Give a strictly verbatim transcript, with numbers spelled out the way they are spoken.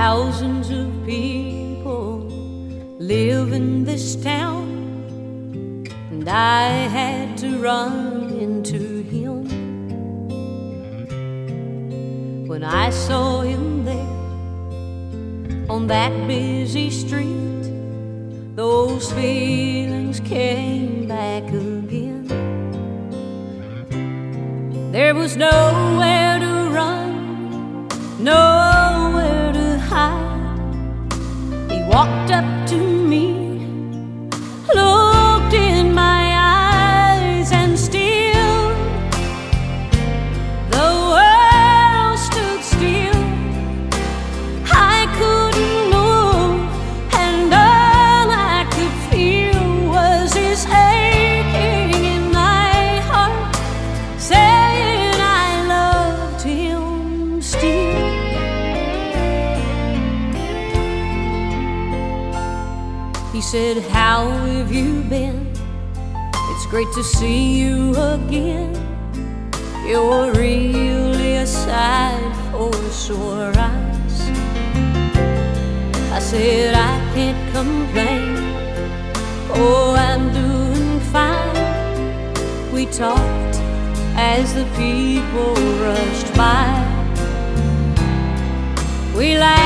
Thousands of people live in this town, and I had to run into him. When I saw him there on that busy street, those feelings came back again. There was nowhere to run, nowhere to hide. He walked up to me, looked in my eyes, and still the world stood still. I couldn't move, and all I could feel was his aching in my heart, saying I loved him still. He said, "How have you been? It's great to see you again. You're really a sight for sore eyes." I said, "I can't complain. Oh, I'm doing fine." We talked as the people rushed by. We laughed